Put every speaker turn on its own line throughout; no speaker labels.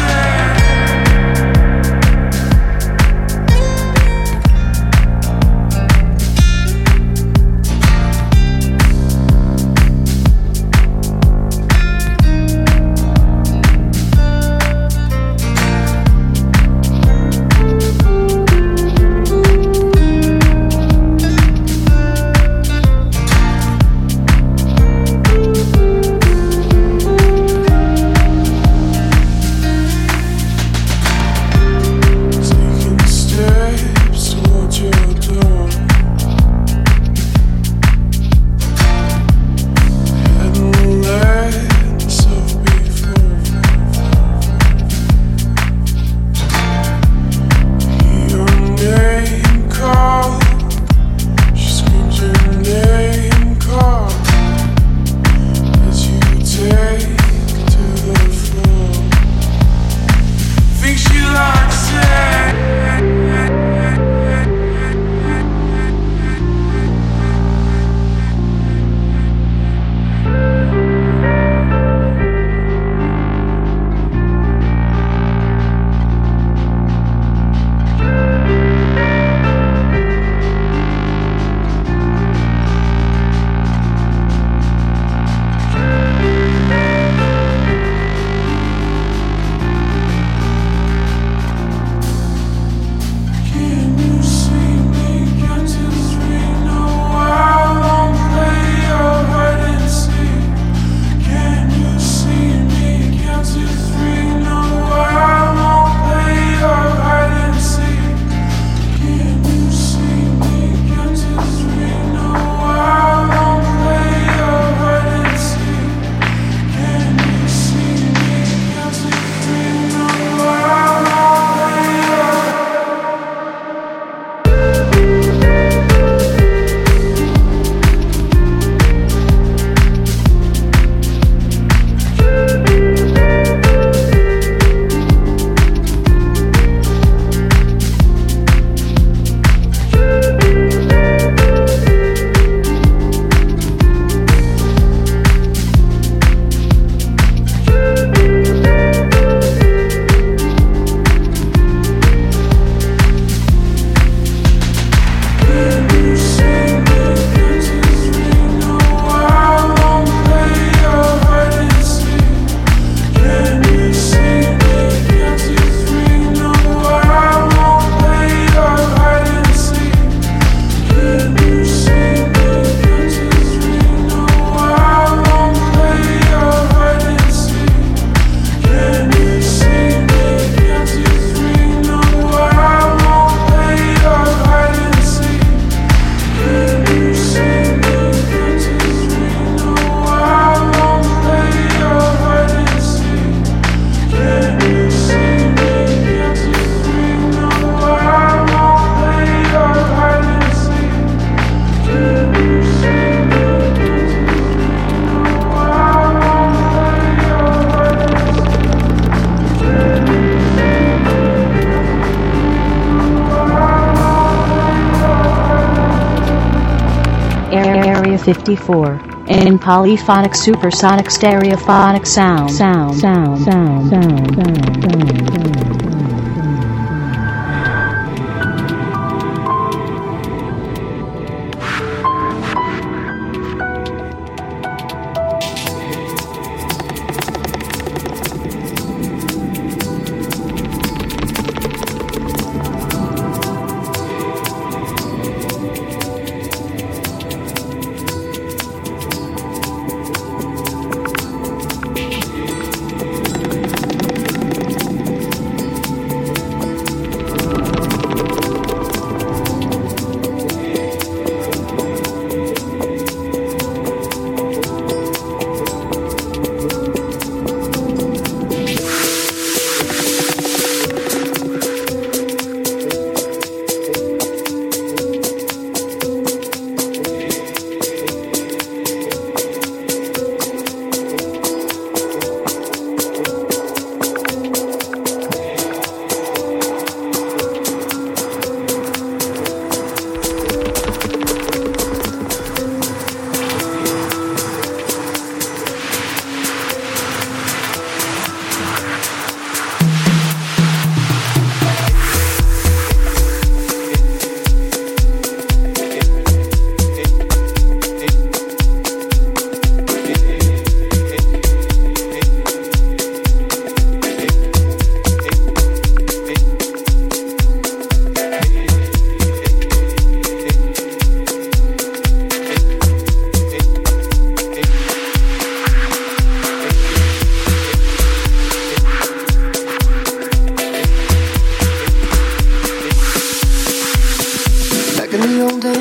Area 54 in polyphonic supersonic stereophonic sound.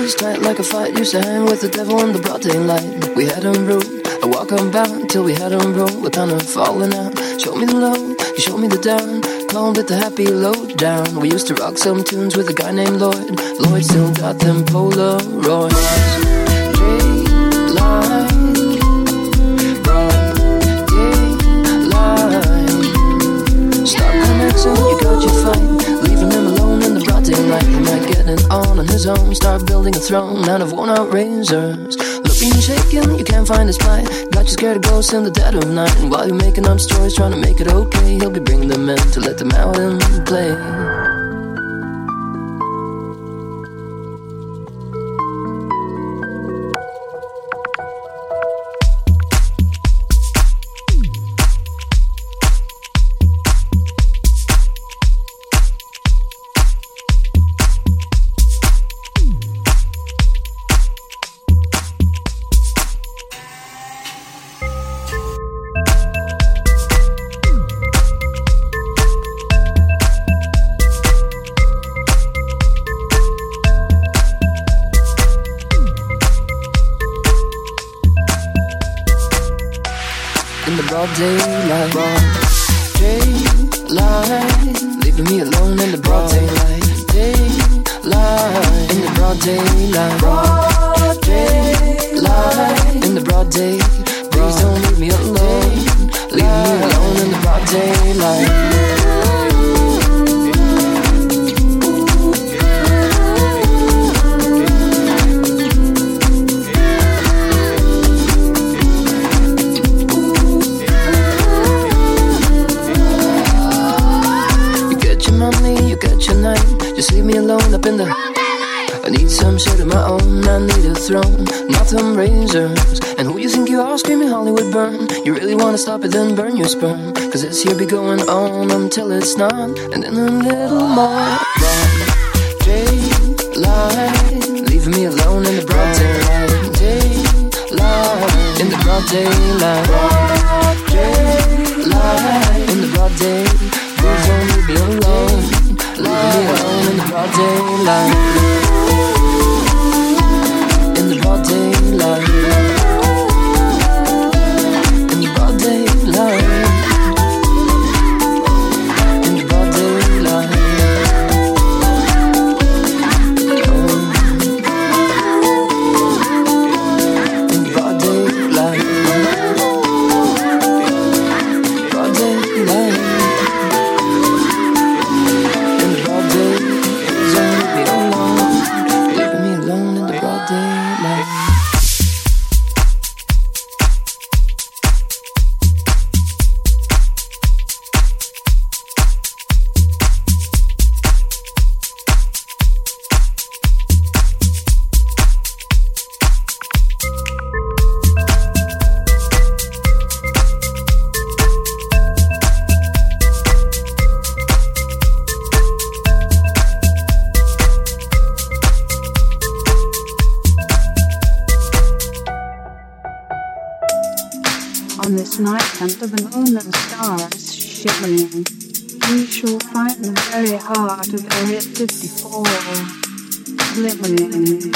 clothes tight like a fight. Used to hang with the devil in the broad daylight. We had on road, I walk on bound till we had on road. We're kind of falling out. Show me the low, you showed me the down. Called it the happy low down. We used to rock some tunes with a guy named Lloyd. Lloyd still got them Polaroids. Daylight, broad daylight. Stop connecting, you got your fight. Leaving him alone in the broad daylight. He might get it on his own. Start building a throne out of worn out razors. Looking and shaking, you can't find his plight. Got you scared of ghosts in the dead of night. And while you're making up stories, trying to make it okay, he'll be bringing them in to let them out and play. Daylight, daylight, leaving me alone in the broad daylight. Daylight, in the broad daylight. Broad daylight, in the broad day. Please don't leave me alone. Leave me alone in the broad daylight. Just leave me alone up in the. I need some shit of my own. I need a throne, not them razors. And who you think you are screaming Hollywood burn? You really wanna stop it, then burn your sperm. Cause this here be going on until it's not. And then a little more. Broad daylight, leaving me alone in the broad daylight. Daylight, in the broad daylight. Broad daylight, in the broad day. Please don't leave me alone. Leave me alone in the broad daylight. In the broad daylight. In the broad daylight. In the broad daylight. In the broad daylight. Broad daylight.
On this night under the moon and stars shimmering, we shall find the very heart of Area 54 glimmering.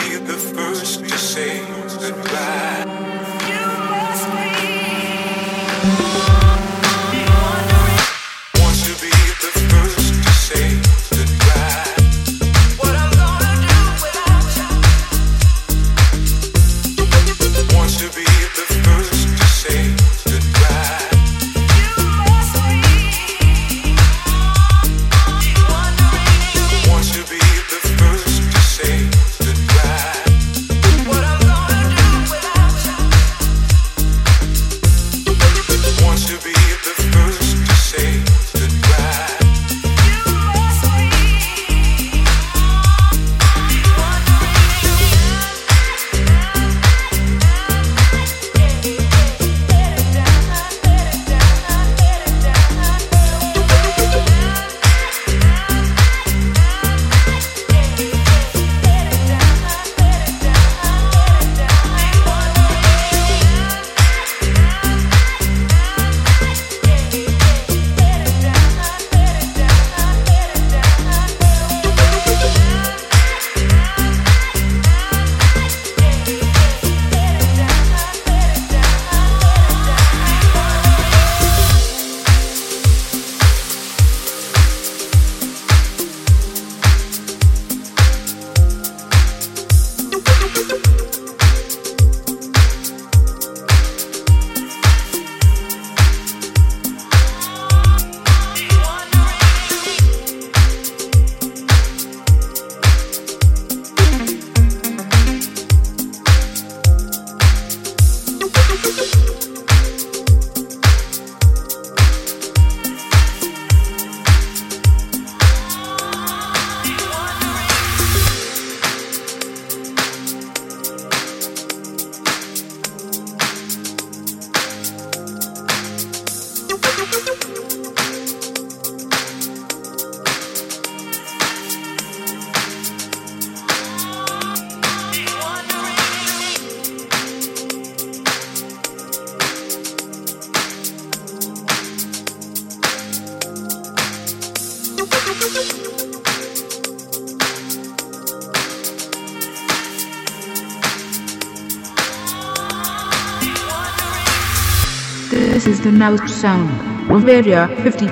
This is the Mouse Sound of Area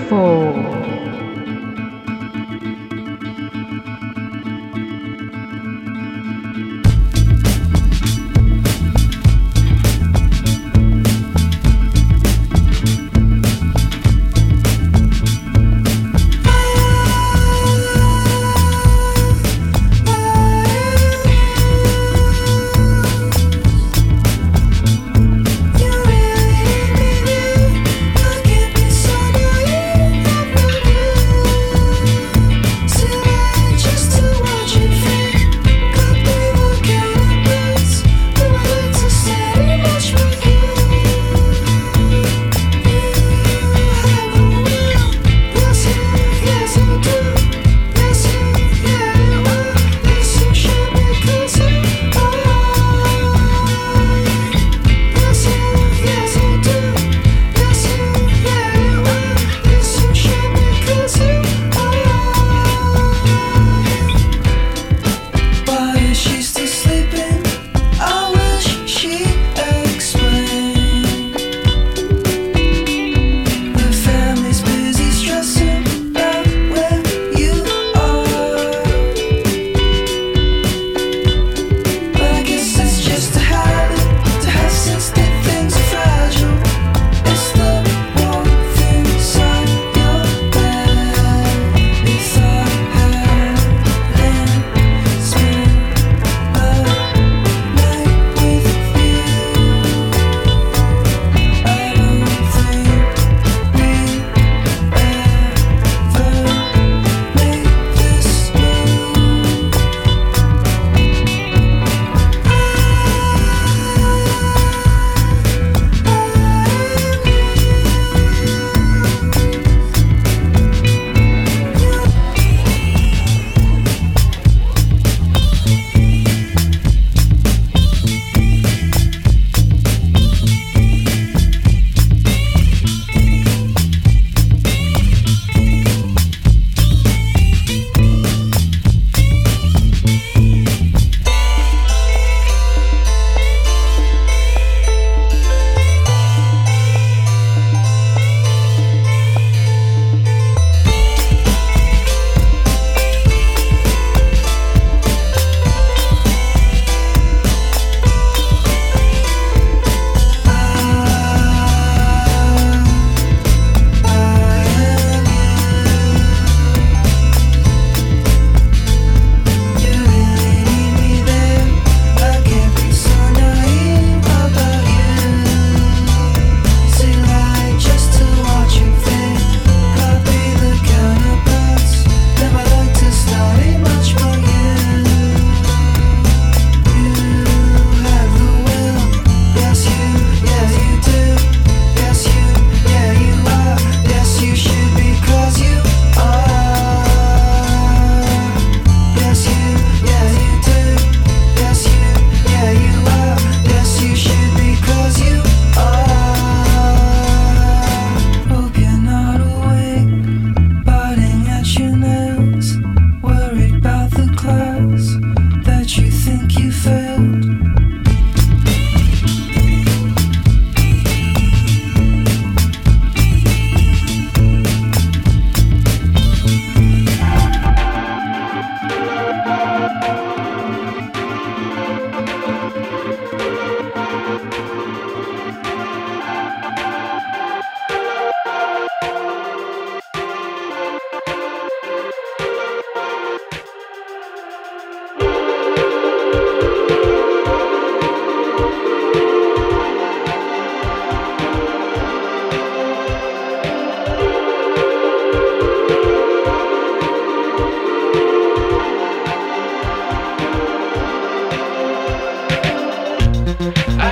54.
You really, really, you give me so naive.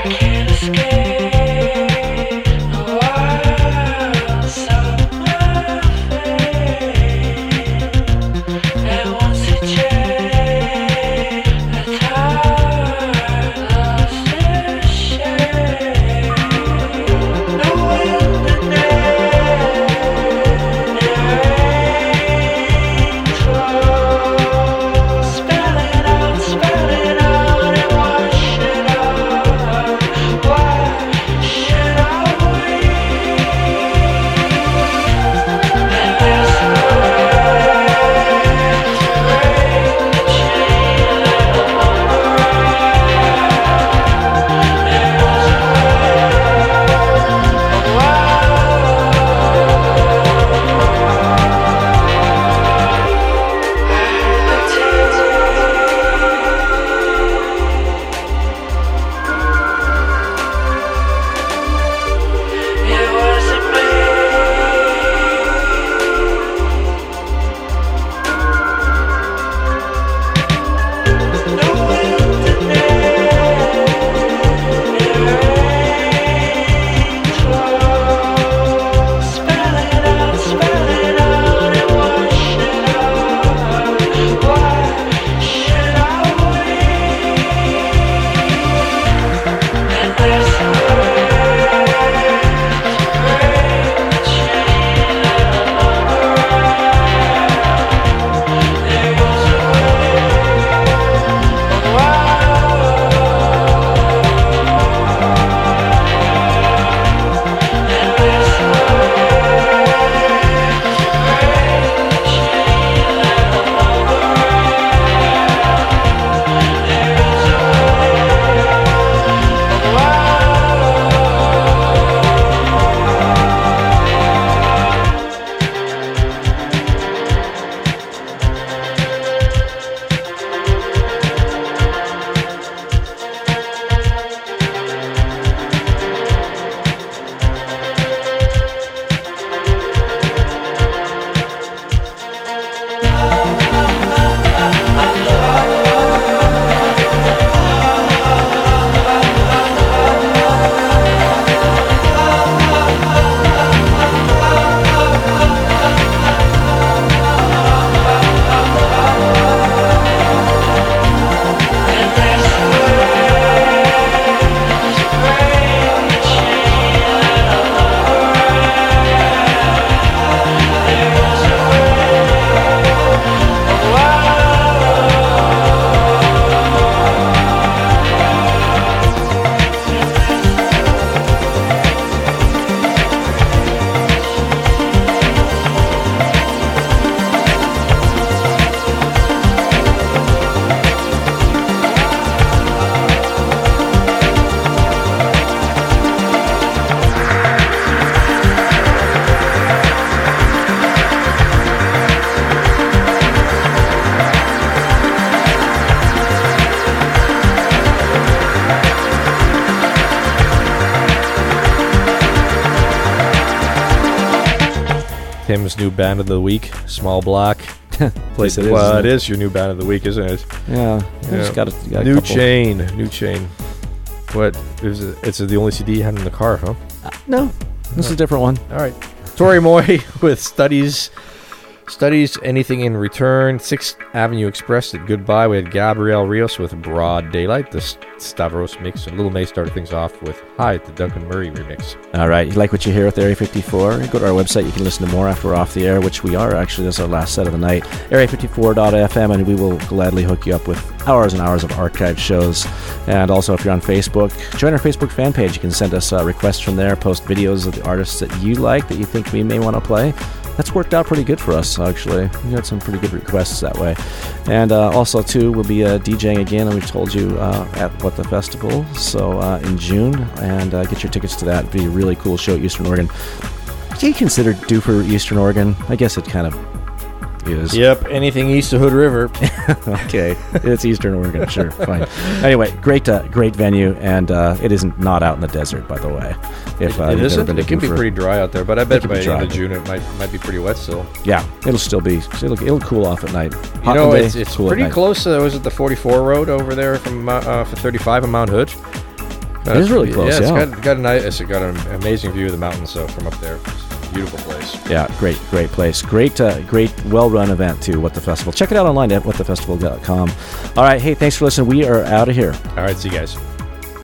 Tim's new band of the week, Small Block.
Place it is.
Well, it is your new band of the week, isn't it?
Yeah. Just got a
New
couple.
Chain. What? It's the only CD you had in the car, huh?
No, this is a different one.
All right. Tori Moy with Studies, Anything in Return. 6th Avenue Express at Goodbye. We had Gabrielle Rios with Broad Daylight. The Stavros mix. And Little May started things off with Hi, the Duncan Murray remix.
All right. You like what you hear with Area 54? Go to our website. You can listen to more after we're off the air, which we are actually. This is our last set of the night. Area54.fm, and we will gladly hook you up with hours and hours of archived shows. And also, if you're on Facebook, join our Facebook fan page. You can send us requests from there, post videos of the artists that you like, that you think we may want to play. That's worked out pretty good for us, actually. We had some pretty good requests that way. And also, too, we'll be DJing again, and we've told you at What the Festival, so in June. And get your tickets to that. It'll be a really cool show at Eastern Oregon. Do you consider due for Eastern Oregon? I guess it kind of is.
Yep, anything east of Hood River.
Okay, it's Eastern Oregon, sure, fine. Anyway, great venue, and it isn't not out in the desert, by the way. If
it isn't. It can be pretty dry out there, but I bet by the end of June it might be pretty wet still.
Yeah, it'll still be. It'll cool off at night.
Hot it's cool pretty close. Was it the 44 road over there from for 35 in Mount Hood?
It is really close,
Yeah,
yeah.
it's got an amazing view of the mountains from up there. It's a beautiful place.
Yeah, great place. Great, well-run event, too, What the Festival. Check it out online at whatthefestival.com. All right, hey, thanks for listening. We are out of here.
All right, see you guys.